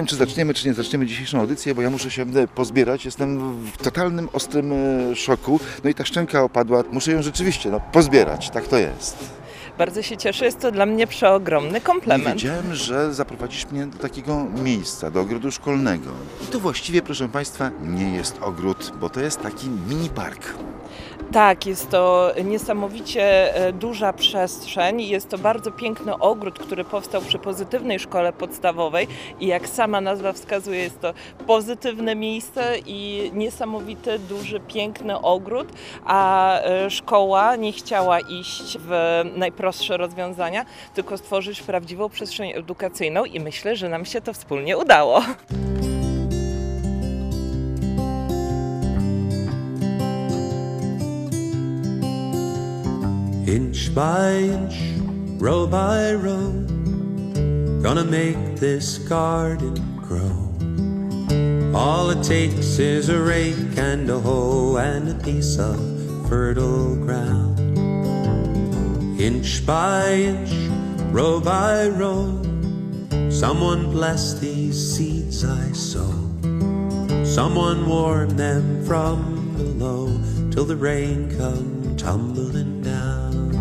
wiem, czy zaczniemy, czy nie zaczniemy dzisiejszą audycję, bo ja muszę się pozbierać. Jestem w totalnym, ostrym szoku. No i ta szczęka opadła. Muszę ją rzeczywiście pozbierać. Tak to jest. Bardzo się cieszę, jest to dla mnie przeogromny komplement. Wiedziałem, że zaprowadzisz mnie do takiego miejsca, do ogrodu szkolnego. I to właściwie, proszę Państwa, nie jest ogród, bo to jest taki mini park. Tak, jest to niesamowicie duża przestrzeń. Jest to bardzo piękny ogród, który powstał przy Pozytywnej Szkole Podstawowej i jak sama nazwa wskazuje, jest to pozytywne miejsce i niesamowity, duży, piękny ogród, a szkoła nie chciała iść w najprostsze rozwiązania, tylko stworzyć prawdziwą przestrzeń edukacyjną i myślę, że nam się to wspólnie udało. Inch by inch, row by row, gonna make this garden grow. All it takes is a rake and a hoe and a piece of fertile ground. Inch by inch, row by row, someone bless these seeds I sow. Someone warm them from below till the rain come tumbling down.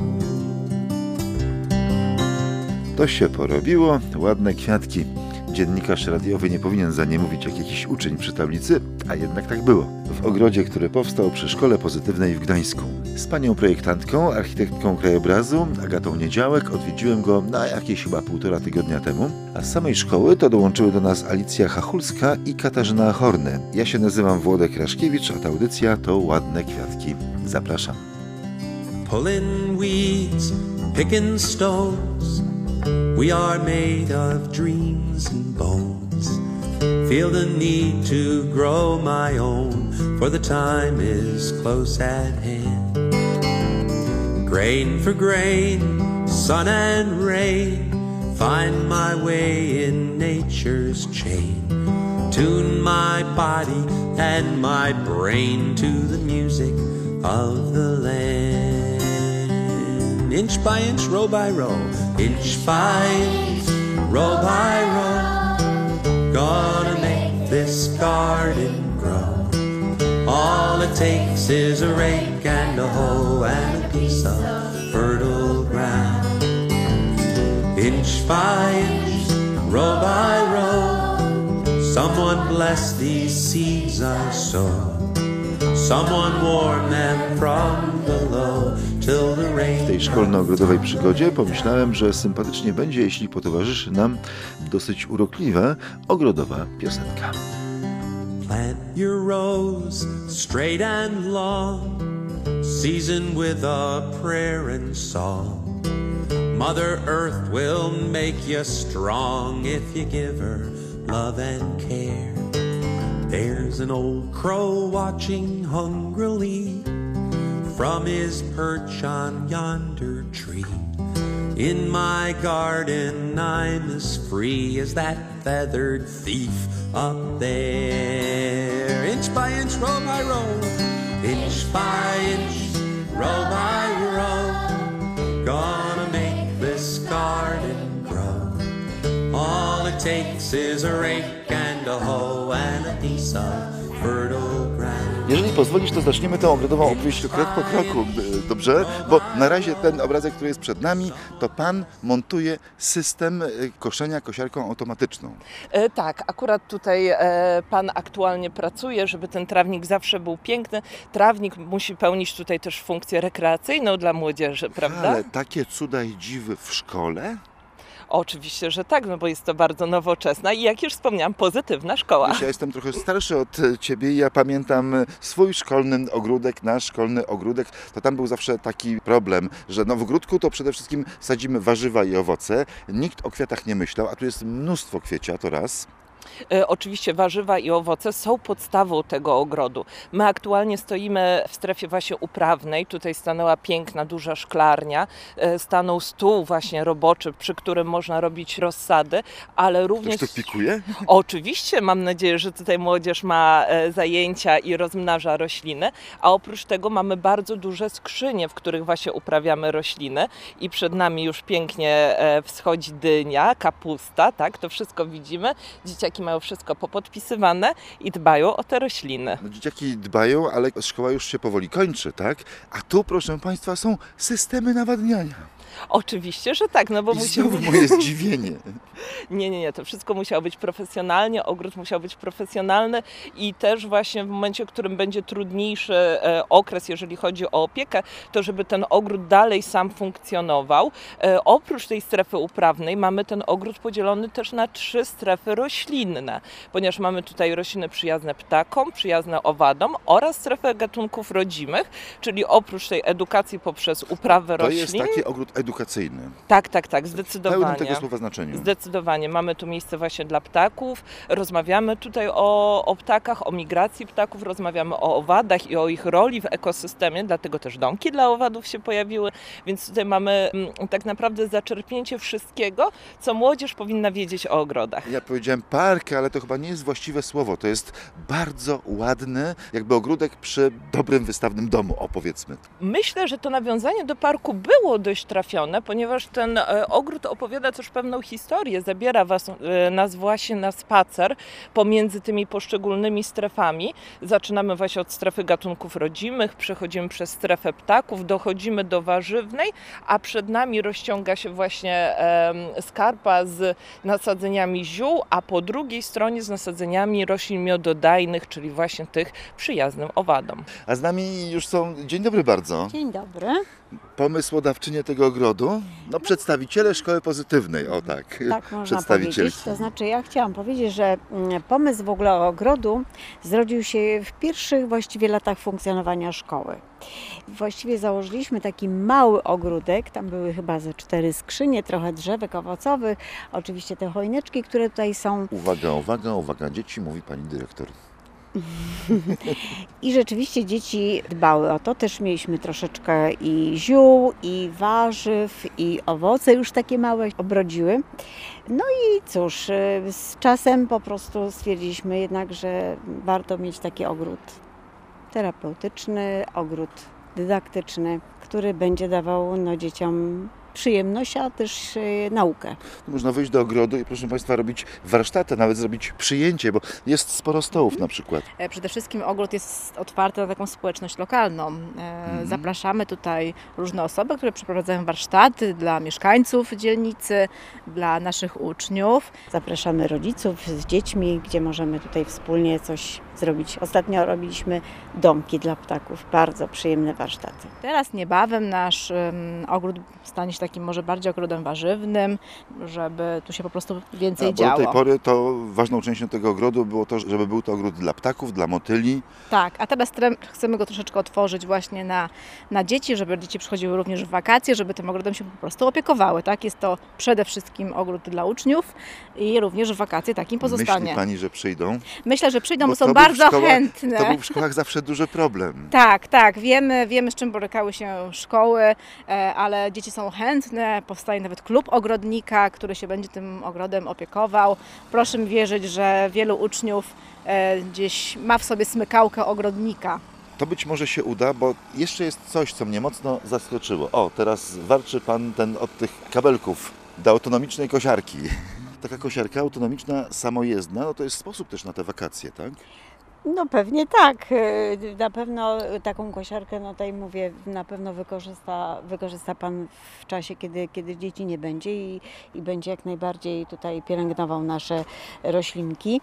To się porobiło, ładne kwiatki. Dziennikarz radiowy nie powinien za nie mówić jak jakiś uczeń przy tablicy, a jednak tak było. W ogrodzie, który powstał przy Szkole Pozytywnej w Gdańsku. Z panią projektantką, architektką krajobrazu, Agatą Niedziałek, odwiedziłem go na jakieś chyba 1,5 tygodnia temu. A z samej szkoły to dołączyły do nas Alicja Chachulska i Katarzyna Horny. Ja się nazywam Włodek Raszkiewicz, a ta audycja to Ładne Kwiatki. Zapraszam. Pulling weeds, picking stones, we are made of dreams and bones. Feel the need to grow my own, for the time is close at hand. Grain for grain, sun and rain, find my way in nature's chain. Tune my body and my brain to the music of the land. Inch by inch, row by row, inch by inch, row by row, gonna make this garden grow. All it takes is a rake and a hoe and a piece of fertile ground. Inch by inch, row by row, someone bless these seeds I sow. Someone warm them from below till the rain. W tej szkolno-ogrodowej przygodzie pomyślałem, że sympatycznie będzie, jeśli potowarzyszy nam dosyć urokliwa ogrodowa piosenka. Plant your rose straight and long, seasoned with a prayer and song. Mother Earth will make you strong if you give her love and care. There's an old crow watching hungrily from his perch on yonder tree. In my garden I'm as free as that feathered thief up there. Inch by inch, row by row, inch by inch, row by row, gonna make this garden grow. All it takes is a rake and a hoe and a piece of fertile ground. Jeżeli pozwolisz, to zaczniemy tę ogrodową opowieść krok po kroku, dobrze? Bo na razie ten obrazek, który jest przed nami, to pan montuje system koszenia kosiarką automatyczną. Tak, akurat tutaj pan aktualnie pracuje, żeby ten trawnik zawsze był piękny. Trawnik musi pełnić tutaj też funkcję rekreacyjną dla młodzieży, prawda? Ale takie cuda i dziwy w szkole? Oczywiście, że tak, no bo jest to bardzo nowoczesna i jak już wspomniałam, pozytywna szkoła. Ja jestem trochę starszy od ciebie i ja pamiętam swój szkolny ogródek, nasz szkolny ogródek, to tam był zawsze taki problem, że w ogródku to przede wszystkim sadzimy warzywa i owoce, nikt o kwiatach nie myślał, a tu jest mnóstwo kwiecia, to raz. Oczywiście warzywa i owoce są podstawą tego ogrodu. My aktualnie stoimy w strefie właśnie uprawnej. Tutaj stanęła piękna, duża szklarnia. Stanął stół właśnie roboczy, przy którym można robić rozsady, ale również... Ktoś to pikuje? Oczywiście, mam nadzieję, że tutaj młodzież ma zajęcia i rozmnaża rośliny, a oprócz tego mamy bardzo duże skrzynie, w których właśnie uprawiamy rośliny i przed nami już pięknie wschodzi dynia, kapusta, tak, to wszystko widzimy. Dzieciaki dzieciaki mają wszystko popodpisywane i dbają o te rośliny. No, dzieciaki dbają, ale szkoła już się powoli kończy, tak? A tu, proszę Państwa, są systemy nawadniania. Oczywiście, że tak, no bo I musimy... znowu moje zdziwienie. Nie, to wszystko musiało być profesjonalnie, ogród musiał być profesjonalny i też właśnie w momencie, w którym będzie trudniejszy okres, jeżeli chodzi o opiekę, to żeby ten ogród dalej sam funkcjonował. Oprócz tej strefy uprawnej mamy ten ogród podzielony też na 3 strefy roślinne, ponieważ mamy tutaj rośliny przyjazne ptakom, przyjazne owadom oraz strefę gatunków rodzimych, czyli oprócz tej edukacji poprzez uprawę To roślin. jest taki ogród edukacyjny. Tak, W zdecydowanie. pełnym tego słowa znaczeniu. Zdecydowanie. Mamy tu miejsce właśnie dla ptaków. Rozmawiamy tutaj o ptakach, o migracji ptaków, rozmawiamy o owadach i o ich roli w ekosystemie, dlatego też domki dla owadów się pojawiły, więc tutaj mamy tak naprawdę zaczerpnięcie wszystkiego, co młodzież powinna wiedzieć o ogrodach. Ja powiedziałem park, ale to chyba nie jest właściwe słowo. To jest bardzo ładny, jakby ogródek przy dobrym, wystawnym domu, powiedzmy. Myślę, że to nawiązanie do parku było dość trafione, ponieważ ten ogród opowiada też pewną historię, zabiera nas właśnie na spacer pomiędzy tymi poszczególnymi strefami. Zaczynamy właśnie od strefy gatunków rodzimych, przechodzimy przez strefę ptaków, dochodzimy do warzywnej, a przed nami rozciąga się właśnie skarpa z nasadzeniami ziół, a po drugiej stronie z nasadzeniami roślin miododajnych, czyli właśnie tych przyjaznym owadom. A z nami już są, dzień dobry bardzo, Dzień dobry. pomysłodawczynie tego ogrodu, no przedstawiciele Szkoły Pozytywnej, o tak, Tak można przedstawicielki. powiedzieć. To znaczy ja chciałam powiedzieć, że pomysł w ogóle ogrodu zrodził się w pierwszych właściwie latach funkcjonowania szkoły. Właściwie założyliśmy taki mały ogródek, tam były chyba ze 4 skrzynie, trochę drzewek owocowych, oczywiście te choineczki, które tutaj są. Uwaga, dzieci, mówi pani dyrektor. I rzeczywiście dzieci dbały o to. Też mieliśmy troszeczkę i ziół, i warzyw, i owoce już takie małe obrodziły. No i cóż, z czasem po prostu stwierdziliśmy jednak, że warto mieć taki ogród terapeutyczny, ogród dydaktyczny, który będzie dawał dzieciom przyjemność, a też naukę. Można wyjść do ogrodu i proszę Państwa robić warsztaty, nawet zrobić przyjęcie, bo jest sporo stołów na przykład. Przede wszystkim ogród jest otwarty na taką społeczność lokalną. Zapraszamy tutaj różne osoby, które przeprowadzają warsztaty dla mieszkańców dzielnicy, dla naszych uczniów. Zapraszamy rodziców z dziećmi, gdzie możemy tutaj wspólnie coś zrobić. Ostatnio robiliśmy domki dla ptaków, bardzo przyjemne warsztaty. Teraz niebawem nasz ogród stanie się takim może bardziej ogrodem warzywnym, żeby tu się po prostu więcej Bo działo. do tej pory to ważną częścią tego ogrodu było to, żeby był to ogród dla ptaków, dla motyli. Tak, a teraz chcemy go troszeczkę otworzyć właśnie na dzieci, żeby dzieci przychodziły również w wakacje, żeby tym ogrodem się po prostu opiekowały. Tak? Jest to przede wszystkim ogród dla uczniów i również w wakacje takim pozostanie. Myśli Pani, że przyjdą? Myślę, że przyjdą, bo to są był w bardzo szkołach- chętne. To był w szkołach zawsze duży problem. Tak, wiemy z czym borykały się szkoły, ale dzieci są chętne, powstaje nawet klub ogrodnika, który się będzie tym ogrodem opiekował. Proszę mi wierzyć, że wielu uczniów gdzieś ma w sobie smykałkę ogrodnika. To być może się uda, bo jeszcze jest coś, co mnie mocno zaskoczyło. O, teraz warczy Pan od tych kabelków do autonomicznej kosiarki. Taka kosiarka autonomiczna, samojezdna, no to jest sposób też na te wakacje, tak? No pewnie tak. Na pewno taką kosiarkę, tutaj mówię, na pewno wykorzysta Pan w czasie, kiedy dzieci nie będzie i będzie jak najbardziej tutaj pielęgnował nasze roślinki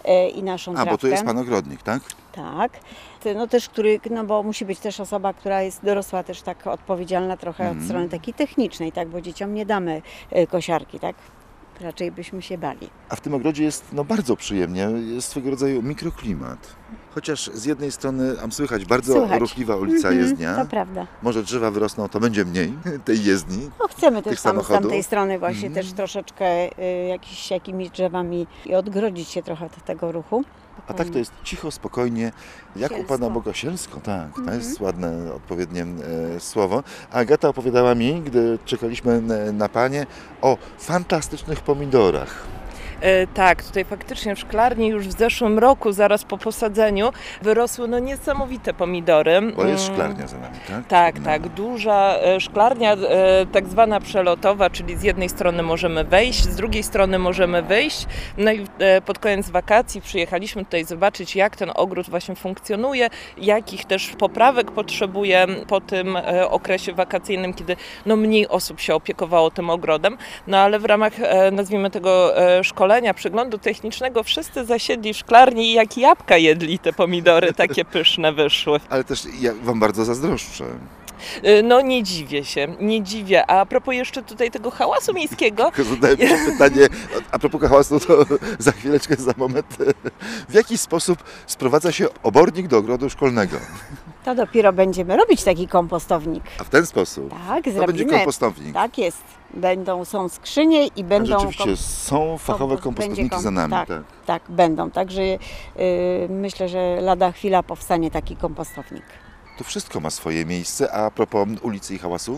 i naszą trawkę. Bo tu jest Pan ogrodnik, tak? Tak. No też, bo musi być też osoba, która jest dorosła, też tak odpowiedzialna trochę od strony takiej technicznej, tak? Bo dzieciom nie damy kosiarki, tak? Raczej byśmy się bali. A w tym ogrodzie jest bardzo przyjemnie, jest swego rodzaju mikroklimat. Chociaż z jednej strony słychać bardzo ruchliwa ulica jezdnia. To prawda. Może drzewa wyrosną, to będzie mniej tej jezdni. No chcemy tych też tam z samochodów. tamtej strony właśnie też troszeczkę jakimiś drzewami i odgrodzić się trochę od tego ruchu. A tak to jest cicho, spokojnie, jak u Sielsko. Pana Bogosielsko, tak, to jest ładne, odpowiednie słowo. Agata opowiadała mi, gdy czekaliśmy na Panie, o fantastycznych pomidorach. Tak, tutaj faktycznie w szklarni już w zeszłym roku, zaraz po posadzeniu, wyrosły niesamowite pomidory. Bo jest szklarnia za nami, tak? Tak, duża szklarnia, tak zwana przelotowa, czyli z jednej strony możemy wejść, z drugiej strony możemy wyjść. No i pod koniec wakacji przyjechaliśmy tutaj zobaczyć, jak ten ogród właśnie funkcjonuje, jakich też poprawek potrzebuje po tym okresie wakacyjnym, kiedy mniej osób się opiekowało tym ogrodem. No ale w ramach, nazwijmy tego, szkolenia, przeglądu technicznego wszyscy zasiedli w szklarni i jak jabłka jedli te pomidory, takie pyszne wyszły. Ale też ja wam bardzo zazdroszczę. No nie dziwię się, nie dziwię. A propos jeszcze tutaj tego hałasu miejskiego. Tylko zadałem ci pytanie, a propos hałasu, to za chwileczkę, za moment. W jaki sposób sprowadza się obornik do ogrodu szkolnego? To dopiero będziemy robić taki kompostownik. A w ten sposób? Tak, To zrobimy. będzie kompostownik. Tak jest. Są skrzynie i A będą... rzeczywiście są fachowe kompostowniki za nami. Tak, będą. Także myślę, że lada chwila powstanie taki kompostownik. To wszystko ma swoje miejsce, a propos ulicy i hałasu?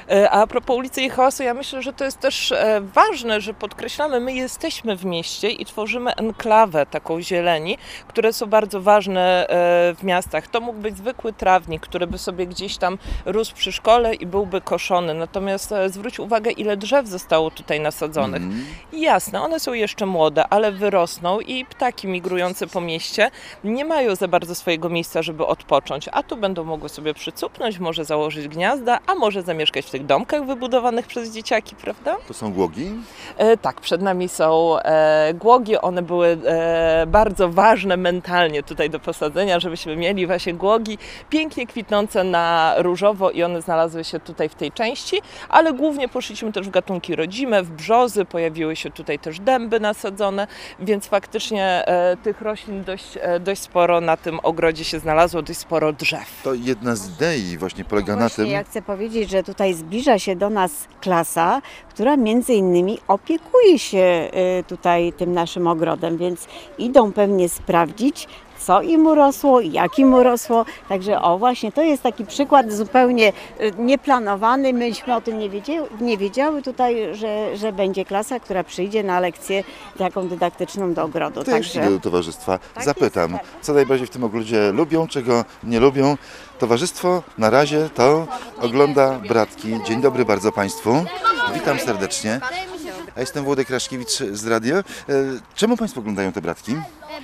A propos ulicy i hałasu, ja myślę, że to jest też ważne, że podkreślamy, my jesteśmy w mieście i tworzymy enklawę taką zieleni, które są bardzo ważne w miastach. To mógł być zwykły trawnik, który by sobie gdzieś tam rósł przy szkole i byłby koszony. Natomiast zwróć uwagę, ile drzew zostało tutaj nasadzonych. I jasne, one są jeszcze młode, ale wyrosną i ptaki migrujące po mieście nie mają za bardzo swojego miejsca, żeby odpocząć, a tu będą mogły sobie przycupnąć, może założyć gniazda, a może zamieszkać w tych domkach wybudowanych przez dzieciaki, prawda? To są głogi? Tak, przed nami są głogi. One były bardzo ważne mentalnie tutaj do posadzenia, żebyśmy mieli właśnie głogi pięknie kwitnące na różowo i one znalazły się tutaj w tej części, ale głównie poszliśmy też w gatunki rodzime, w brzozy, pojawiły się tutaj też dęby nasadzone, więc faktycznie tych roślin dość sporo na tym ogrodzie się znalazło, dość sporo drzew. To jedna z idei właśnie polega na tym... Ja chcę powiedzieć, że tutaj zbliża się do nas klasa, która między innymi opiekuje się tutaj tym naszym ogrodem, więc idą pewnie sprawdzić, co im urosło, jak im urosło. Także właśnie, to jest taki przykład zupełnie nieplanowany. Myśmy o tym nie wiedziały tutaj, że będzie klasa, która przyjdzie na lekcję taką dydaktyczną do ogrodu. To jeśli do towarzystwa zapytam, co najbardziej w tym ogrodzie lubią, czego nie lubią. Towarzystwo na razie to ogląda bratki. Dzień dobry bardzo Państwu. Witam serdecznie. Ja jestem Włodek Raszkiewicz z radio. Czemu Państwo oglądają te bratki?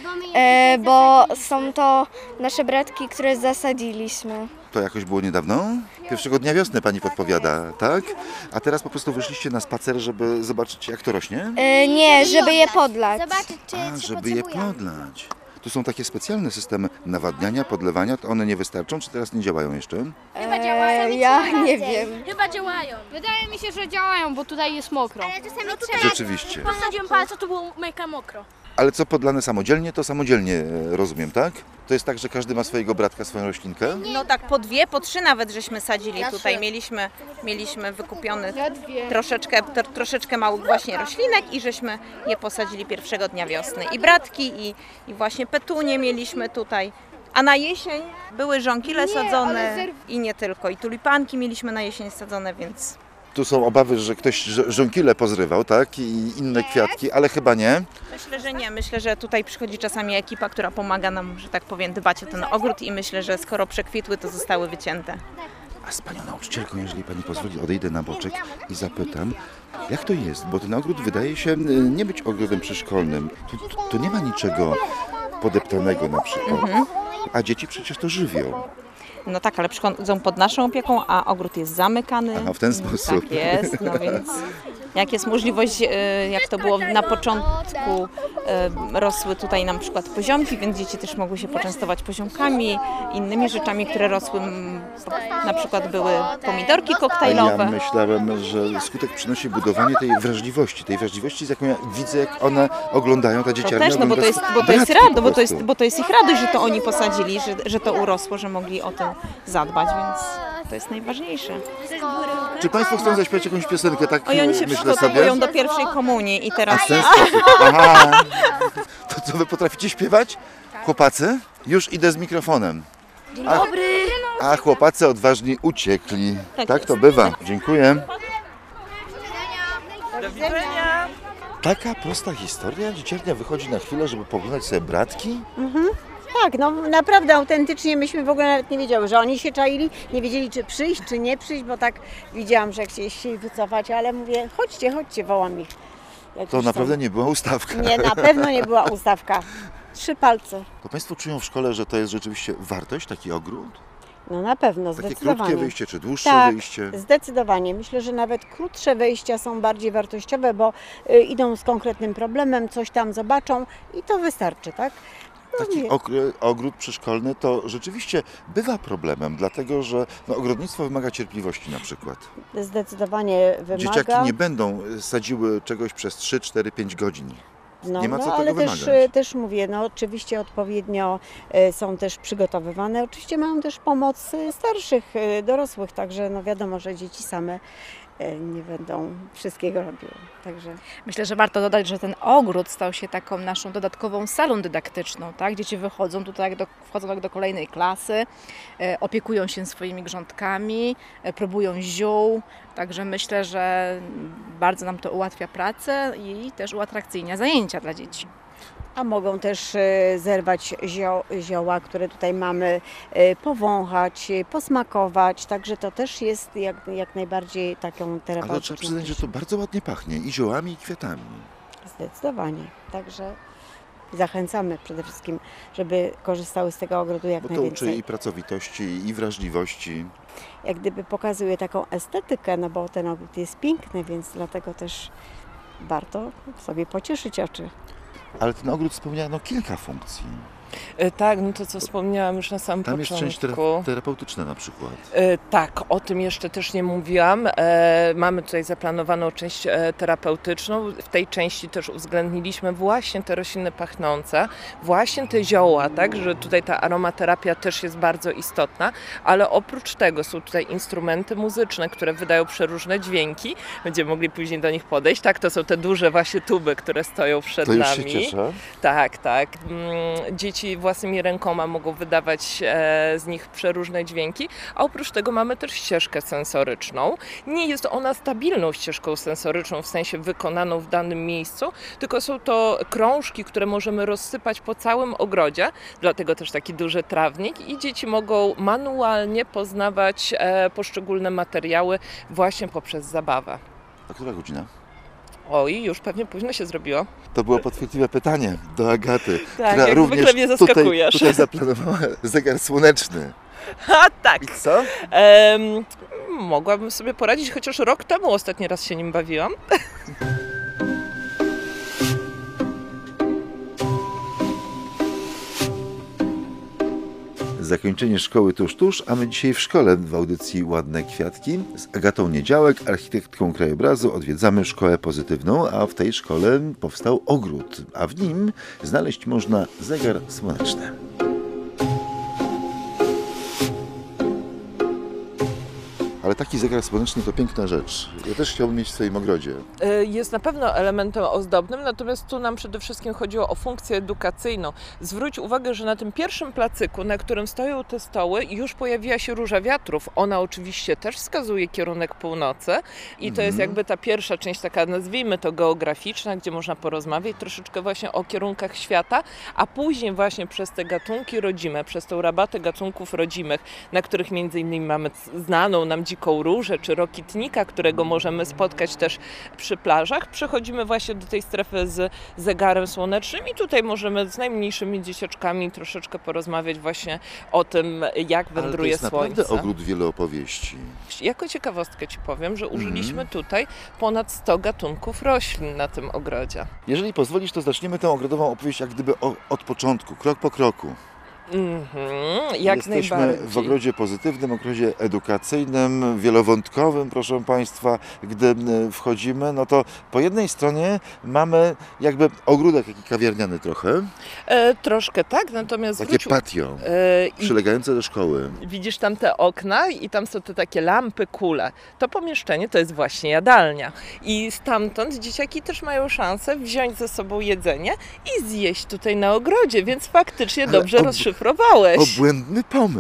Bo są to nasze bratki, które zasadziliśmy. To jakoś było niedawno? Pierwszego dnia wiosny Pani podpowiada, tak? A teraz po prostu wyszliście na spacer, żeby zobaczyć, jak to rośnie? Nie, żeby je podlać. A, żeby je podlać. Tu są takie specjalne systemy nawadniania, podlewania. To one nie wystarczą, czy teraz nie działają jeszcze? Chyba działają. Ja nie wiem. Chyba działają. Wydaje mi się, że działają, bo tutaj jest mokro. Ale czasami trzeba... Rzeczywiście. Posadziłem palce, to było mega mokro. Ale co podlane samodzielnie, to samodzielnie rozumiem, tak? To jest tak, że każdy ma swojego bratka, swoją roślinkę? No tak, po 2, po 3 nawet żeśmy sadzili tutaj. Mieliśmy wykupiony troszeczkę małych właśnie roślinek i żeśmy je posadzili pierwszego dnia wiosny. I bratki, i właśnie petunie mieliśmy tutaj. A na jesień były żonkile sadzone i nie tylko. I tulipanki mieliśmy na jesień sadzone, więc... Tu są obawy, że ktoś żonkile pozrywał, tak? I inne kwiatki, ale chyba nie. Myślę, że nie. Myślę, że tutaj przychodzi czasami ekipa, która pomaga nam, że tak powiem, dbać o ten ogród i myślę, że skoro przekwitły, to zostały wycięte. A z Panią nauczycielką, jeżeli Pani pozwoli, odejdę na boczek i zapytam, jak to jest? Bo ten ogród wydaje się nie być ogrodem przyszkolnym. Tu nie ma niczego podeptanego na przykład. A dzieci przecież to żywią. No tak, ale przychodzą pod naszą opieką, a ogród jest zamykany. Aha, w ten sposób. Tak jest, no więc jak jest możliwość, jak to było na początku, rosły tutaj na przykład poziomki, więc dzieci też mogły się poczęstować poziomkami, innymi rzeczami, które rosły, na przykład były pomidorki koktajlowe. Ja myślałem, że skutek przynosi budowanie tej wrażliwości, z jaką ja widzę, jak one oglądają, ta dzieciarnia. To też, no bo to jest ich radość, że to oni posadzili, że to urosło, że mogli o tym zadbać, więc to jest najważniejsze. Czy Państwo chcą zaśpiewać jakąś piosenkę? Tak Oni się myślę przygotowują sobie. do pierwszej komunii i teraz... A w ten sposób. Aha. To co, Wy potraficie śpiewać? Chłopacy? Już idę z mikrofonem. Dzień dobry. A chłopacy odważni uciekli. Tak Tak jest. to bywa. Dziękuję. Do widzenia! Taka prosta historia? Dzieciarnia wychodzi na chwilę, żeby poglądać sobie bratki? Tak, no naprawdę autentycznie myśmy w ogóle nawet nie wiedziały, że oni się czaili, nie wiedzieli czy przyjść, czy nie przyjść, bo tak widziałam, że chcieli wycofać, ale mówię, chodźcie, wołam ich. Jak To już naprawdę są. nie była ustawka. Nie, na pewno nie była ustawka. 3 palce. To Państwo czują w szkole, że to jest rzeczywiście wartość, taki ogród? No na pewno, Takie zdecydowanie. krótkie wyjście, czy dłuższe Tak, wyjście? zdecydowanie. Myślę, że nawet krótsze wejścia są bardziej wartościowe, bo idą z konkretnym problemem, coś tam zobaczą i to wystarczy, tak? No Taki nie. ogród przyszkolny to rzeczywiście bywa problemem, dlatego że ogrodnictwo wymaga cierpliwości na przykład. Zdecydowanie wymaga. Dzieciaki nie będą sadziły czegoś przez 3, 4, 5 godzin. nie ma co tego ale wymagać. też mówię, oczywiście odpowiednio są też przygotowywane. Oczywiście mają też pomoc starszych, dorosłych, także wiadomo, że dzieci same nie będą wszystkiego robiły. Także Myślę, że warto dodać, że ten ogród stał się taką naszą dodatkową salą dydaktyczną. Tak? Dzieci wychodzą tutaj, wchodzą do kolejnej klasy, opiekują się swoimi grządkami, próbują ziół. Także myślę, że bardzo nam to ułatwia pracę i też uatrakcyjnia zajęcia dla dzieci. A mogą też zerwać zioła, które tutaj mamy, powąchać, posmakować, także to też jest jak najbardziej taką terapeutyczną. Ale trzeba przyznać, że to bardzo ładnie pachnie i ziołami, i kwiatami. Zdecydowanie, także zachęcamy przede wszystkim, żeby korzystały z tego ogrodu jak Bo to najwięcej. uczy i pracowitości, i wrażliwości. Jak gdyby pokazuje taką estetykę, bo ten ogród jest piękny, więc dlatego też warto sobie pocieszyć oczy. Ale ten ogród spełnia kilka funkcji. Tak, to co wspomniałam już na samym Tam jest początku. część terapeutyczna na przykład. Tak, o tym jeszcze też nie mówiłam. Mamy tutaj zaplanowaną część terapeutyczną. W tej części też uwzględniliśmy właśnie te rośliny pachnące, właśnie te zioła, tak, że tutaj ta aromaterapia też jest bardzo istotna, ale oprócz tego są tutaj instrumenty muzyczne, które wydają przeróżne dźwięki. Będziemy mogli później do nich podejść. Tak, to są te duże właśnie tuby, które stoją przed To już nami. się cieszę. Tak. Dzieci własnymi rękoma mogą wydawać z nich przeróżne dźwięki, a oprócz tego mamy też ścieżkę sensoryczną. Nie jest ona stabilną ścieżką sensoryczną, w sensie wykonaną w danym miejscu, tylko są to krążki, które możemy rozsypać po całym ogrodzie, dlatego też taki duży trawnik i dzieci mogą manualnie poznawać poszczególne materiały właśnie poprzez zabawę. A która godzina? Oj, już pewnie późno się zrobiło. To było podchwytliwe pytanie do Agaty, Tak, która jak również zwykle mnie zaskakujesz. tutaj zaplanowała zegar słoneczny. A tak! I co? Mogłabym sobie poradzić, chociaż rok temu ostatni raz się nim bawiłam. Zakończenie szkoły tuż, a my dzisiaj w szkole w audycji Ładne Kwiatki z Agatą Niedziałek, architektką krajobrazu, odwiedzamy szkołę pozytywną, a w tej szkole powstał ogród, a w nim znaleźć można zegar słoneczny. Ale taki zegar słoneczny to piękna rzecz. Ja też chciałbym mieć w swoim ogrodzie. Jest na pewno elementem ozdobnym, natomiast tu nam przede wszystkim chodziło o funkcję edukacyjną. Zwróć uwagę, że na tym pierwszym placyku, na którym stoją te stoły, już pojawiła się róża wiatrów. Ona oczywiście też wskazuje kierunek północy i to jest jakby ta pierwsza część, taka nazwijmy to geograficzna, gdzie można porozmawiać troszeczkę właśnie o kierunkach świata, a później właśnie przez te gatunki rodzime, przez tą rabatę gatunków rodzimych, na których między innymi mamy znaną nam dziką różę czy rokitnika, którego możemy spotkać też przy plażach. Przechodzimy właśnie do tej strefy z zegarem słonecznym i tutaj możemy z najmniejszymi dzieciaczkami troszeczkę porozmawiać właśnie o tym, jak wędruje słońce. słońce. Ale to jest naprawdę ogród wiele opowieści. Jako ciekawostkę Ci powiem, że użyliśmy tutaj ponad 100 gatunków roślin na tym ogrodzie. Jeżeli pozwolisz, to zaczniemy tę ogrodową opowieść jak gdyby od początku, krok po kroku. Jak Jesteśmy najbardziej. w ogrodzie pozytywnym, ogrodzie edukacyjnym, wielowątkowym, proszę Państwa. Gdy wchodzimy, to po jednej stronie mamy jakby ogródek taki kawiarniany trochę, Troszkę tak, natomiast takie zwróć patio i przylegające do szkoły. widzisz tam te okna i tam są te takie lampy, kule. To pomieszczenie to jest właśnie jadalnia. I stamtąd dzieciaki też mają szansę wziąć ze sobą jedzenie i zjeść tutaj na ogrodzie, więc faktycznie dobrze rozszyfrowałeś. Obłędny pomysł.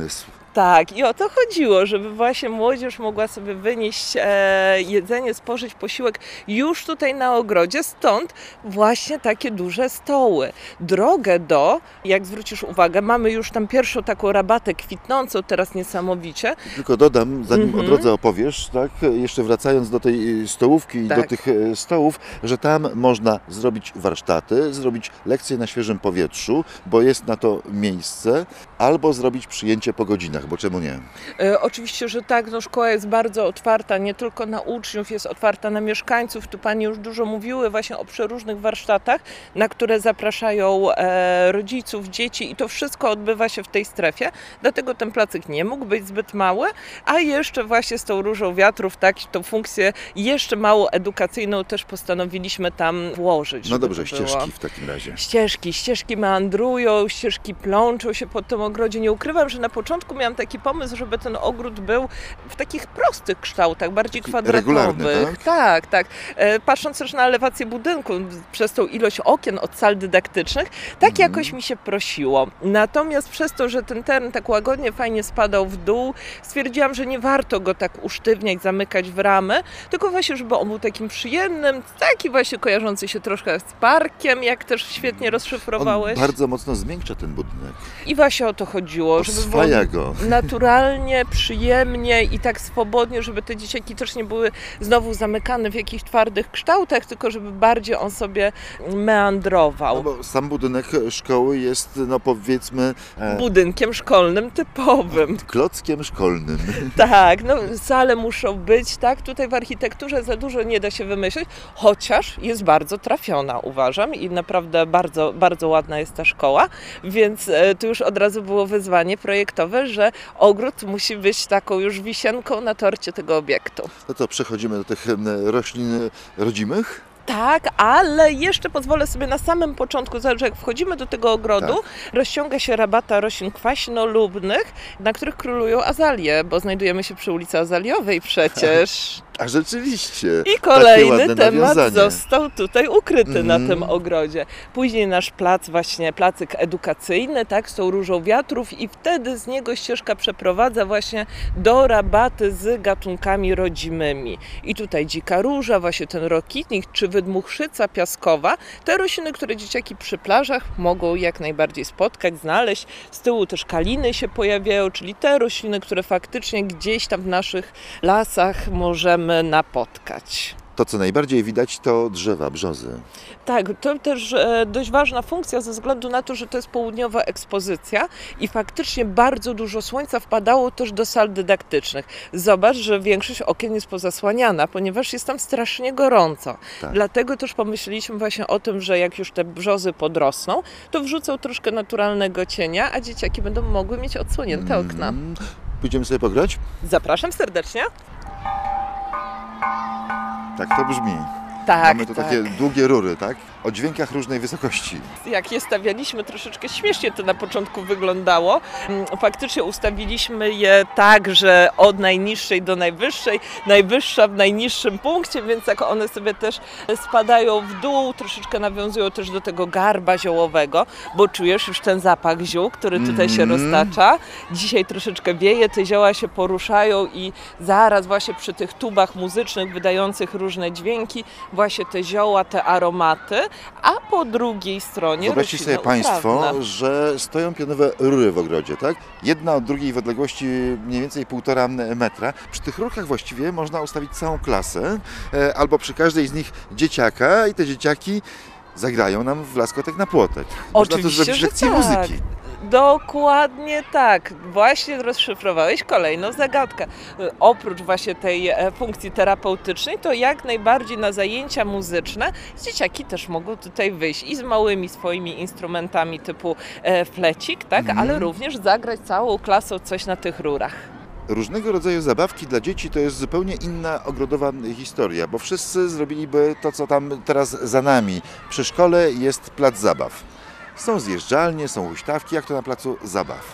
Tak, i o to chodziło, żeby właśnie młodzież mogła sobie wynieść jedzenie, spożyć posiłek już tutaj na ogrodzie, stąd właśnie takie duże stoły. Drogę jak zwrócisz uwagę, mamy już tam pierwszą taką rabatę kwitnącą teraz niesamowicie. Tylko dodam, zanim o drodze opowiesz, tak, jeszcze wracając do tej stołówki i do tych stołów, że tam można zrobić warsztaty, zrobić lekcje na świeżym powietrzu, bo jest na to miejsce, albo zrobić przyjęcie po godzinach, bo czemu nie? Oczywiście, że tak, no szkoła jest bardzo otwarta, nie tylko na uczniów, jest otwarta na mieszkańców. Tu Pani już dużo mówiły właśnie o przeróżnych warsztatach, na które zapraszają rodziców, dzieci i to wszystko odbywa się w tej strefie. Dlatego ten placyk nie mógł być zbyt mały, a jeszcze właśnie z tą różą wiatrów, tak, tą funkcję jeszcze mało edukacyjną też postanowiliśmy tam włożyć. No dobrze, to ścieżki w takim razie. Ścieżki meandrują, ścieżki plączą się po tym ogrodzie. Nie ukrywam, że na początku miałam taki pomysł, żeby ten ogród był w takich prostych kształtach, bardziej kwadratowych. Regularny, tak? Tak. Patrząc też na elewację budynku, przez tą ilość okien od sal dydaktycznych, tak jakoś mi się prosiło. Natomiast przez to, że ten teren tak łagodnie, fajnie spadał w dół, stwierdziłam, że nie warto go tak usztywniać, zamykać w ramy, tylko właśnie, żeby on był takim przyjemnym, taki właśnie kojarzący się troszkę z parkiem, jak też świetnie rozszyfrowałeś. On bardzo mocno zmiękcza ten budynek. I właśnie o to chodziło, żeby Oswaja go. naturalnie, przyjemnie i tak swobodnie, żeby te dzieciaki też nie były znowu zamykane w jakichś twardych kształtach, tylko żeby bardziej on sobie meandrował. No bo sam budynek szkoły jest, no powiedzmy... budynkiem szkolnym typowym. Klockiem szkolnym. Tak, no sale muszą być, tak, tutaj w architekturze za dużo nie da się wymyślić, chociaż jest bardzo trafiona, uważam, i naprawdę bardzo, bardzo ładna jest ta szkoła, więc tu już od razu było wyzwanie projektowe, że ogród musi być taką już wisienką na torcie tego obiektu. No to przechodzimy do tych roślin rodzimych. Tak, ale jeszcze pozwolę sobie na samym początku, że jak wchodzimy do tego ogrodu, rozciąga się rabata roślin kwaśnolubnych, na których królują azalie, bo znajdujemy się przy ulicy Azaliowej przecież. A rzeczywiście. I kolejny takie temat nawiązanie. został tutaj ukryty na tym ogrodzie. Później nasz plac, właśnie placyk edukacyjny, tak, z tą różą wiatrów i wtedy z niego ścieżka przeprowadza właśnie do rabaty z gatunkami rodzimymi. I tutaj dzika róża, właśnie ten rokitnik czy wydmuchrzyca piaskowa, te rośliny, które dzieciaki przy plażach mogą jak najbardziej spotkać, znaleźć. Z tyłu też kaliny się pojawiają, czyli te rośliny, które faktycznie gdzieś tam w naszych lasach możemy napotkać. To, co najbardziej widać, to drzewa, brzozy. Tak, to też dość ważna funkcja ze względu na to, że to jest południowa ekspozycja i faktycznie bardzo dużo słońca wpadało też do sal dydaktycznych. Zobacz, że większość okien jest pozasłaniana, ponieważ jest tam strasznie gorąco. Tak. Dlatego też pomyśleliśmy właśnie o tym, że jak już te brzozy podrosną, to wrzucą troszkę naturalnego cienia, a dzieciaki będą mogły mieć odsłonięte okna. Pójdziemy sobie pograć? Zapraszam serdecznie. Tak to brzmi. Tak, Mamy tu tak. takie długie rury, tak? O dźwiękach różnej wysokości. Jak je stawialiśmy, troszeczkę śmiesznie to na początku wyglądało. Faktycznie ustawiliśmy je tak, że od najniższej do najwyższej, najwyższa w najniższym punkcie, więc jak one sobie też spadają w dół, troszeczkę nawiązują też do tego garba ziołowego, bo czujesz już ten zapach ziół, który tutaj się roztacza. Dzisiaj troszeczkę wieje, te zioła się poruszają i zaraz właśnie przy tych tubach muzycznych wydających różne dźwięki, właśnie te zioła, te aromaty, a po drugiej stronie Wyobraźcie sobie Państwo, że stoją pionowe rury w ogrodzie, tak? Jedna od drugiej w odległości mniej więcej 1,5 metra. Przy tych rurkach właściwie można ustawić całą klasę, albo przy każdej z nich dzieciaka i te dzieciaki zagrają nam w Laskotek na płotek. Można tu Oczywiście, zrobić że lekcję tak. muzyki. Dokładnie tak. Właśnie rozszyfrowałeś kolejną zagadkę. Oprócz właśnie tej funkcji terapeutycznej, to jak najbardziej na zajęcia muzyczne dzieciaki też mogą tutaj wyjść i z małymi swoimi instrumentami typu flecik, tak, ale również zagrać całą klasą coś na tych rurach. Różnego rodzaju zabawki dla dzieci to jest zupełnie inna ogrodowa historia, bo wszyscy zrobiliby to, co tam teraz za nami. Przy szkole jest plac zabaw. Są zjeżdżalnie, są huśtawki, jak to na placu zabaw.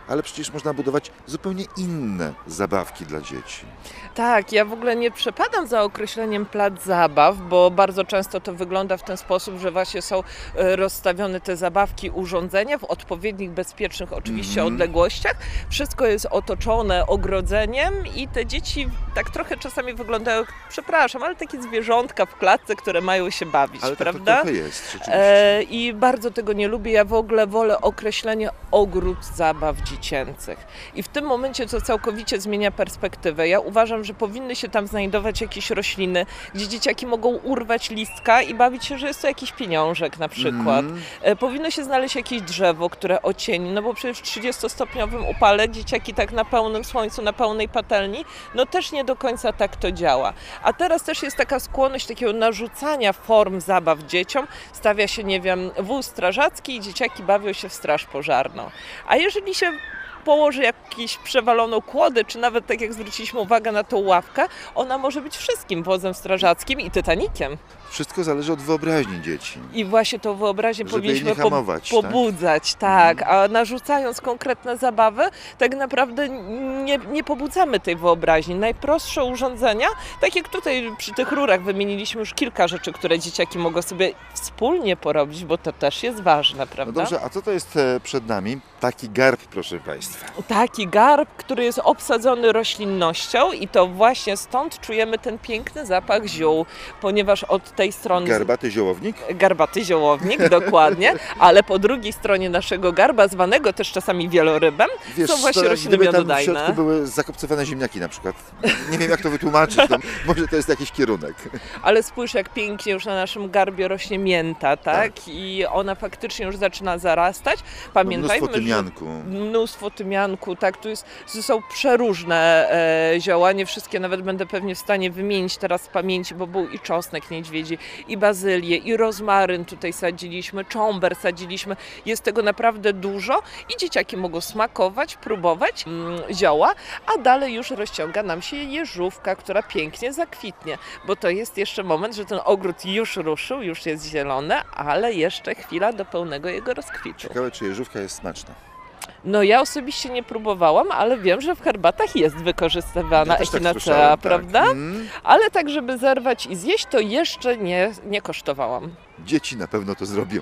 ale przecież można budować zupełnie inne zabawki dla dzieci. Tak, ja w ogóle nie przepadam za określeniem plac zabaw, bo bardzo często to wygląda w ten sposób, że właśnie są rozstawione te zabawki, urządzenia w odpowiednich, bezpiecznych oczywiście odległościach. Wszystko jest otoczone ogrodzeniem i te dzieci tak trochę czasami wyglądają, przepraszam, ale takie zwierzątka w klatce, które mają się bawić, Ale prawda? Tak to trochę jest, rzeczywiście. I bardzo tego nie lubię. Ja w ogóle wolę określenie ogród zabaw dziecięcych. I w tym momencie to całkowicie zmienia perspektywę. Ja uważam, że powinny się tam znajdować jakieś rośliny, gdzie dzieciaki mogą urwać listka i bawić się, że jest to jakiś pieniążek na przykład. Powinno się znaleźć jakieś drzewo, które ocieni, no bo przecież w 30-stopniowym upale dzieciaki tak na pełnym słońcu, na pełnej patelni, no też nie do końca tak to działa. A teraz też jest taka skłonność takiego narzucania form zabaw dzieciom. Stawia się, nie wiem, wóz strażacki i dzieciaki bawią się w straż pożarną. A jeżeli się położy jakąś przewaloną kłodę, czy nawet tak jak zwróciliśmy uwagę na tą ławkę, ona może być wszystkim wozem strażackim i Titanikiem. Wszystko zależy od wyobraźni dzieci. I właśnie tą wyobraźnię Żeby powinniśmy jej nie hamować, pobudzać, tak. A narzucając konkretne zabawy, tak naprawdę nie pobudzamy tej wyobraźni. Najprostsze urządzenia, tak jak tutaj przy tych rurach wymieniliśmy już kilka rzeczy, które dzieciaki mogą sobie wspólnie porobić, bo to też jest ważne, prawda? No dobrze, a co to jest przed nami? Taki garb, proszę Państwa. Taki garb, który jest obsadzony roślinnością i to właśnie stąd czujemy ten piękny zapach ziół, ponieważ od tej strony... Garbaty ziołownik? Garbaty ziołownik, dokładnie, ale po drugiej stronie naszego garba, zwanego też czasami wielorybem, są właśnie rośliny gdyby tam w miododajne. środku były zakopcowane ziemniaki na przykład. Nie wiem, jak to wytłumaczyć, no, może to jest jakiś kierunek. Ale spójrz, jak pięknie już na naszym garbie rośnie mięta, tak? I ona faktycznie już zaczyna zarastać. Pamiętajmy, Mnóstwo tymianku. Mnóstwo tymianku, tak, tu są przeróżne zioła, nie wszystkie nawet będę pewnie w stanie wymienić teraz z pamięci, bo był i czosnek niedźwiedzi, i bazylię, i rozmaryn tutaj sadziliśmy, cząber sadziliśmy, jest tego naprawdę dużo i dzieciaki mogą smakować, próbować zioła, a dalej już rozciąga nam się jeżówka, która pięknie zakwitnie, bo to jest jeszcze moment, że ten ogród już ruszył, już jest zielony, ale jeszcze chwila do pełnego jego rozkwitu. Ciekawe, czy jeżówka jest smaczna. No ja osobiście nie próbowałam, ale wiem, że w herbatach jest wykorzystywana Ja też tak echinacea, słyszałem, prawda? tak. Ale tak, żeby zerwać i zjeść, to jeszcze nie kosztowałam. Dzieci na pewno to zrobią.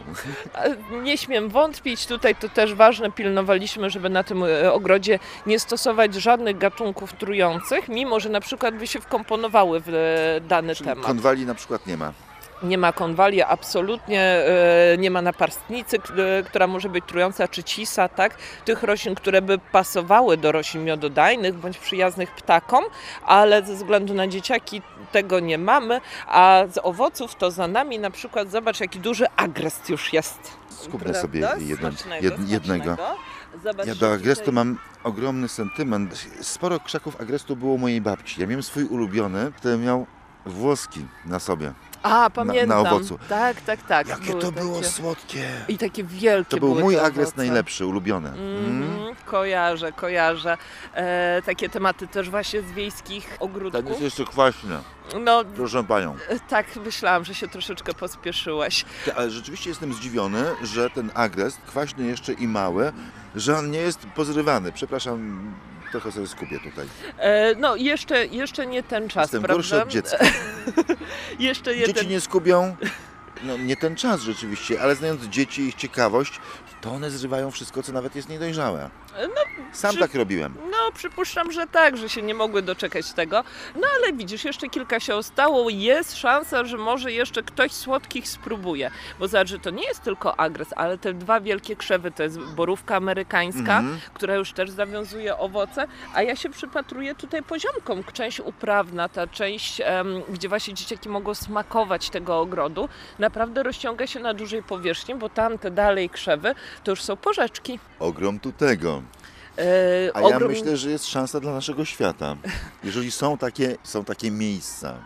Nie śmiem wątpić, tutaj to też ważne, pilnowaliśmy, żeby na tym ogrodzie nie stosować żadnych gatunków trujących, mimo że na przykład by się wkomponowały w dany Czyli temat. konwali na przykład nie ma. Nie ma konwali, absolutnie nie ma naparstnicy, która może być trująca, czy cisa, tak? Tych roślin, które by pasowały do roślin miododajnych bądź przyjaznych ptakom, ale ze względu na dzieciaki tego nie mamy, a z owoców to za nami na przykład, zobacz jaki duży agrest już jest. Skupmy sobie jednego. Zobacz, Ja do agrestu tutaj... mam ogromny sentyment. Sporo krzaków agrestu było u mojej babci. Ja miałem swój ulubiony, który miał włoski na sobie. A, pamiętam. Na owocu. Tak. Jakie to było słodkie. I takie wielkie To był były mój te agres owoce. najlepszy, ulubiony. Kojarzę. Takie tematy też właśnie z wiejskich Tak ogródków. jest jeszcze kwaśne, No, proszę panią. tak myślałam, że się troszeczkę pospieszyłeś. Ale rzeczywiście jestem zdziwiony, że ten agres, kwaśny jeszcze i mały, że on nie jest pozrywany. Przepraszam, trochę sobie skupię tutaj. No, jeszcze nie ten czas, Jestem prawda? gorszy od dziecka. Jeszcze nie Dzieci ten... nie skubią. No nie ten czas rzeczywiście, ale znając dzieci i ich ciekawość, to one zrywają wszystko, co nawet jest niedojrzałe. Sam tak robiłem. No, przypuszczam, że tak, że się nie mogły doczekać tego. No, ale widzisz, jeszcze kilka się ostało. Jest szansa, że może jeszcze ktoś słodkich spróbuje. Bo zobacz, że to nie jest tylko agres, ale te dwa wielkie krzewy, to jest borówka amerykańska, która już też zawiązuje owoce, a ja się przypatruję tutaj poziomkom. Część uprawna, ta część, gdzie właśnie dzieciaki mogą smakować tego ogrodu, naprawdę rozciąga się na dużej powierzchni, bo tamte dalej krzewy to już są porzeczki. Ogrom tu tego. A ja myślę, że jest szansa dla naszego świata. Jeżeli są takie miejsca,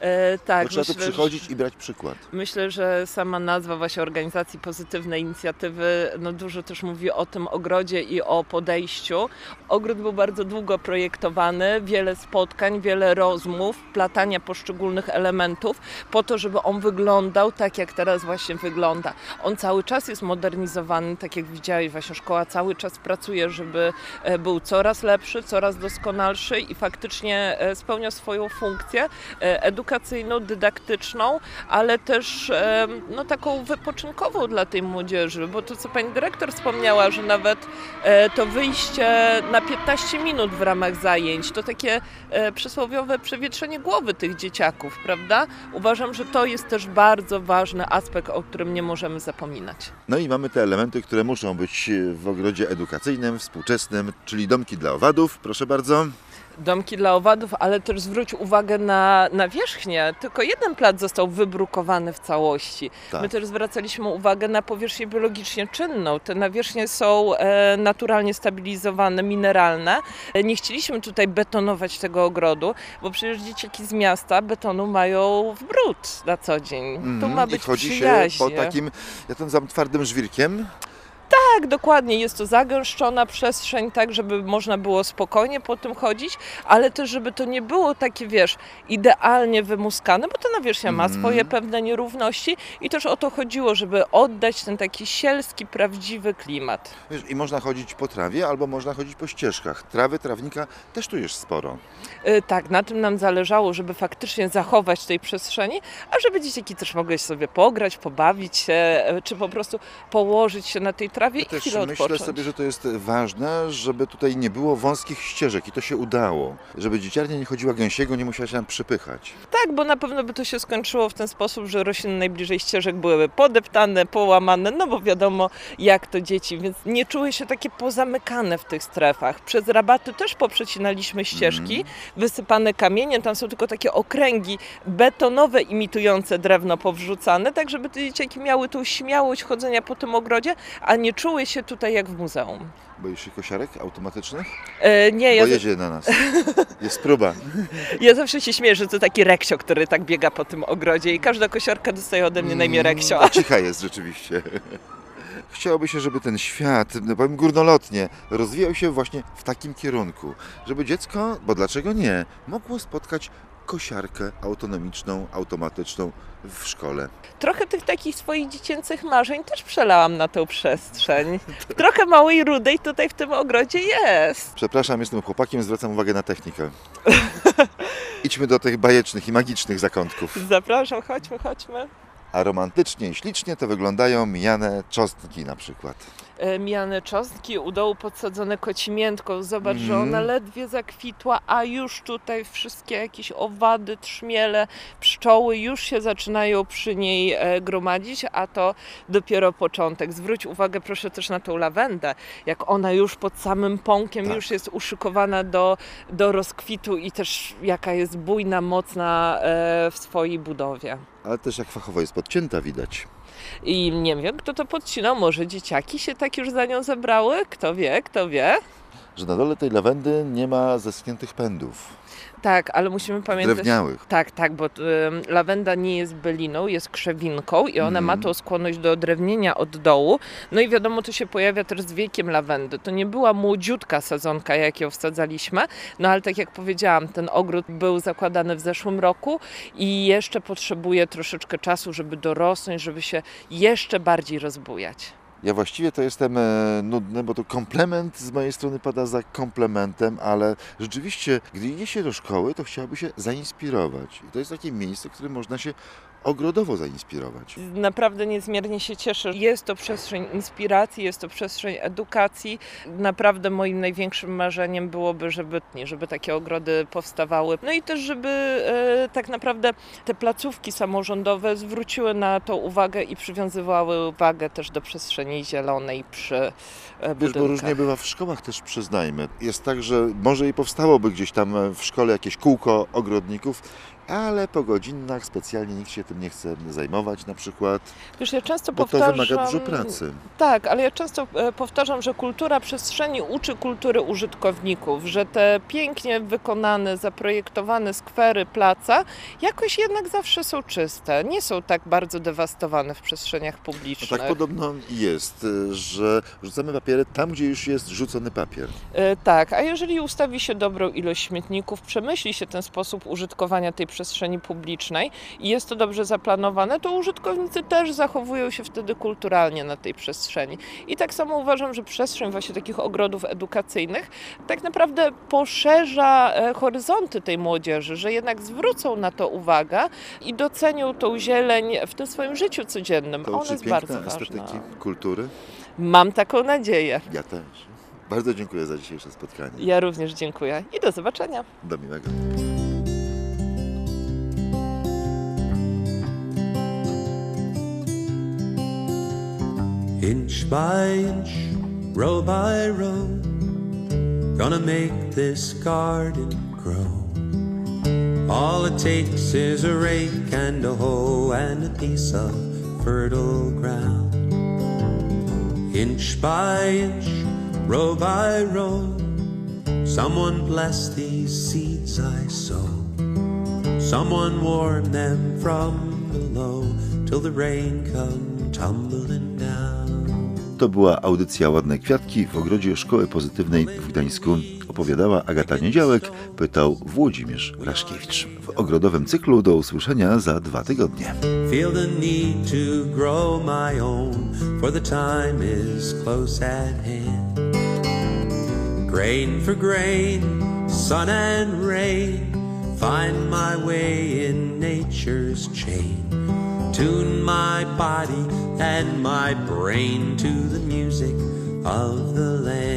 Tak, Bo trzeba tu przychodzić i brać przykład. Myślę, że sama nazwa właśnie organizacji Pozytywne Inicjatywy dużo też mówi o tym ogrodzie i o podejściu. Ogród był bardzo długo projektowany, wiele spotkań, wiele rozmów, platania poszczególnych elementów po to, żeby on wyglądał tak, jak teraz właśnie wygląda. On cały czas jest modernizowany, tak jak widziałeś, właśnie szkoła cały czas pracuje, żeby był coraz lepszy, coraz doskonalszy i faktycznie spełnia swoją funkcję edukacyjną, dydaktyczną, ale też taką wypoczynkową dla tej młodzieży, bo to, co pani dyrektor wspomniała, że nawet to wyjście na 15 minut w ramach zajęć, to takie przysłowiowe przewietrzenie głowy tych dzieciaków, prawda? Uważam, że to jest też bardzo ważny aspekt, o którym nie możemy zapominać. No i mamy te elementy, które muszą być w ogrodzie edukacyjnym, współczesnym, czyli domki dla owadów, proszę bardzo. Domki dla owadów, ale też zwróć uwagę na nawierzchnię. Tylko jeden plac został wybrukowany w całości. Tak. My też zwracaliśmy uwagę na powierzchnię biologicznie czynną. Te nawierzchnie są naturalnie stabilizowane, mineralne. Nie chcieliśmy tutaj betonować tego ogrodu, bo przecież dzieciaki z miasta betonu mają w brud na co dzień. Tu ma być I chodzi przyjaźnie. się po takim, ja to nazywam twardym żwirkiem. Tak, dokładnie. Jest to zagęszczona przestrzeń, tak, żeby można było spokojnie po tym chodzić, ale też, żeby to nie było takie, wiesz, idealnie wymuskane, bo ta nawierzchnia ma swoje pewne nierówności i też o to chodziło, żeby oddać ten taki sielski, prawdziwy klimat. Wiesz, i można chodzić po trawie, albo można chodzić po ścieżkach. Trawy, trawnika też tu jest sporo. Tak, na tym nam zależało, żeby faktycznie zachować tej przestrzeni, a żeby dzieciaki też mogły sobie pograć, pobawić się, czy po prostu położyć się na tej trawie i Też chwilę myślę odpocząć. sobie, że to jest ważne, żeby tutaj nie było wąskich ścieżek i to się udało. Żeby dzieciarnia nie chodziła gęsiego, nie musiała się tam przypychać. Tak, bo na pewno by to się skończyło w ten sposób, że rośliny najbliżej ścieżek byłyby podeptane, połamane, no bo wiadomo jak to dzieci, więc nie czuły się takie pozamykane w tych strefach. Przez rabaty też poprzecinaliśmy ścieżki, wysypane kamieniem, tam są tylko takie okręgi betonowe imitujące drewno powrzucane, tak żeby te dzieciaki miały tą śmiałość chodzenia po tym ogrodzie, a nie czuły się tutaj jak w muzeum. Boisz się kosiarek automatycznych? Nie, Bo jedzie na nas. Jest próba. ja zawsze się śmieję, że to taki reksio, który tak biega po tym ogrodzie i każda kosiarka dostaje ode mnie na imię reksio. Cicha jest rzeczywiście. Chciałoby się, żeby ten świat, no powiem górnolotnie, rozwijał się właśnie w takim kierunku. Żeby dziecko, bo dlaczego nie, mogło spotkać kosiarkę autonomiczną, automatyczną w szkole. Trochę tych takich swoich dziecięcych marzeń też przelałam na tę przestrzeń. Trochę małej rudej tutaj w tym ogrodzie jest. Przepraszam, jestem chłopakiem, zwracam uwagę na technikę. Idźmy do tych bajecznych i magicznych zakątków. Zapraszam, chodźmy. A romantycznie i ślicznie to wyglądają mijane czosnki na przykład. Mijane czosnki, u dołu podsadzone kocimiętką. Zobacz, że ona ledwie zakwitła, a już tutaj wszystkie jakieś owady, trzmiele, pszczoły już się zaczynają przy niej gromadzić, a to dopiero początek. Zwróć uwagę proszę też na tą lawendę, jak ona już pod samym pąkiem Tak. już jest uszykowana do rozkwitu i też jaka jest bujna, mocna w swojej budowie. Ale też jak fachowo jest podcięta widać. I nie wiem, kto to podcinał, może dzieciaki się tak już za nią zabrały? Kto wie? Że na dole tej lawendy nie ma zeschniętych pędów. Tak, ale musimy pamiętać... Drewniałych. Tak, bo lawenda nie jest byliną, jest krzewinką i ona ma tą skłonność do drewnienia od dołu. No i wiadomo, to się pojawia też z wiekiem lawendy. To nie była młodziutka sadzonka, jak ją wsadzaliśmy, no ale tak jak powiedziałam, ten ogród był zakładany w zeszłym roku i jeszcze potrzebuje troszeczkę czasu, żeby dorosnąć, żeby się jeszcze bardziej rozbujać. Ja właściwie to jestem nudny, bo to komplement z mojej strony pada za komplementem, ale rzeczywiście, gdy idzie się do szkoły, to chciałoby się zainspirować. I to jest takie miejsce, w którym można się ogrodowo zainspirować. Naprawdę niezmiernie się cieszę. Jest to przestrzeń inspiracji, jest to przestrzeń edukacji. Naprawdę moim największym marzeniem byłoby, żeby takie ogrody powstawały. No i też, żeby tak naprawdę te placówki samorządowe zwróciły na to uwagę i przywiązywały uwagę też do przestrzeni zielonej przy Wiesz, budynkach. bo różnie bywa w szkołach też, przyznajmy. Jest tak, że może i powstałoby gdzieś tam w szkole jakieś kółko ogrodników ale po godzinach specjalnie nikt się tym nie chce zajmować na przykład, Wiesz, ja często bo to powtarzam... wymaga dużo pracy. Tak, ale ja często powtarzam, że kultura przestrzeni uczy kultury użytkowników, że te pięknie wykonane, zaprojektowane skwery, placa jakoś jednak zawsze są czyste, nie są tak bardzo dewastowane w przestrzeniach No publicznych. tak podobno jest, że rzucamy papiery tam, gdzie już jest rzucony papier. Tak, a jeżeli ustawi się dobrą ilość śmietników, przemyśli się ten sposób użytkowania tej przestrzeni publicznej i jest to dobrze zaplanowane, to użytkownicy też zachowują się wtedy kulturalnie na tej przestrzeni. I tak samo uważam, że przestrzeń właśnie takich ogrodów edukacyjnych tak naprawdę poszerza horyzonty tej młodzieży, że jednak zwrócą na to uwagę i docenią tą zieleń w tym swoim życiu codziennym. To Ona uczy jest bardzo piękna ważna. estetyki kultury. Mam taką nadzieję. Ja też. Bardzo dziękuję za dzisiejsze spotkanie. Ja również dziękuję i do zobaczenia. Do miłego. Inch by inch, row by row, gonna make this garden grow. All it takes is a rake and a hoe and a piece of fertile ground. Inch by inch, row by row, someone bless these seeds I sow. Someone warn them from below till the rain come tumbling down. To była audycja Ładne Kwiatki w ogrodzie Szkoły Pozytywnej w Gdańsku. Opowiadała Agata Niedziałek, pytał Włodzimierz Raszkiewicz. W ogrodowym cyklu do usłyszenia za 2 tygodnie. Feel the need to grow my own, for the time is close at hand. Grain for grain, sun and rain, find my way in nature's chain. Tune my body and my brain to the music of the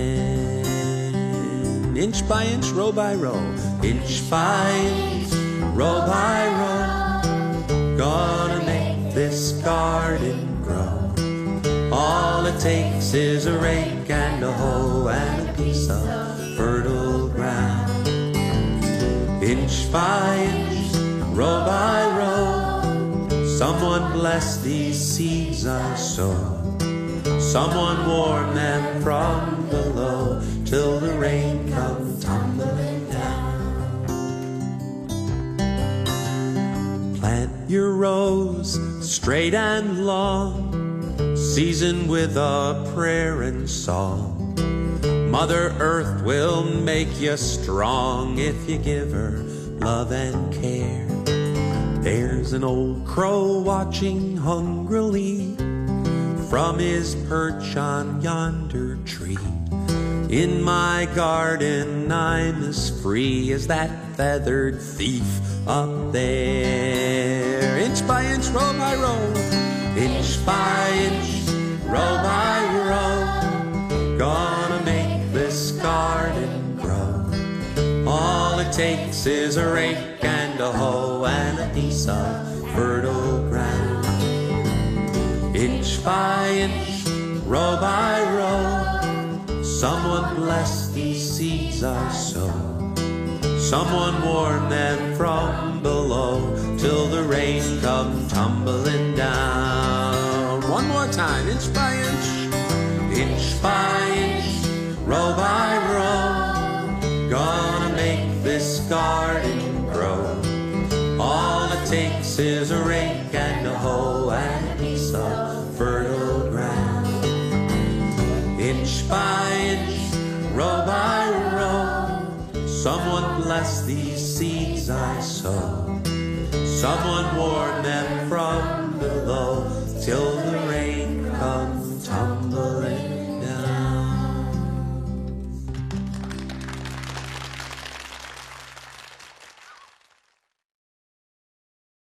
land. Inch by inch, row by row, inch by inch, row by row, gonna make this garden grow. All it takes is a rake and a hoe and a piece of fertile ground. Inch by inch, row by row, someone bless these seeds I sow. Someone warn them from below till the rain comes tumbling down. Plant your rows straight and long, seasoned with a prayer and song. Mother Earth will make you strong if you give her love and care. There's an old crow watching hungrily from his perch on yonder tree. In my garden I'm as free as that feathered thief up there. Inch by inch, row by row, inch by inch, row by row, gonna make this garden grow. All it takes is a rake and a hoe and a piece of fertile ground. Inch by inch, row by row, someone bless these seeds I sow. Someone warn them from below till the rain come tumbling down. One more time, inch by inch, row by row, gonna make this garden grow. All it takes is a rake and a hoe and a piece of fertile ground. Inch by inch, row by row, someone bless these seeds I sow. Someone warn them from below till the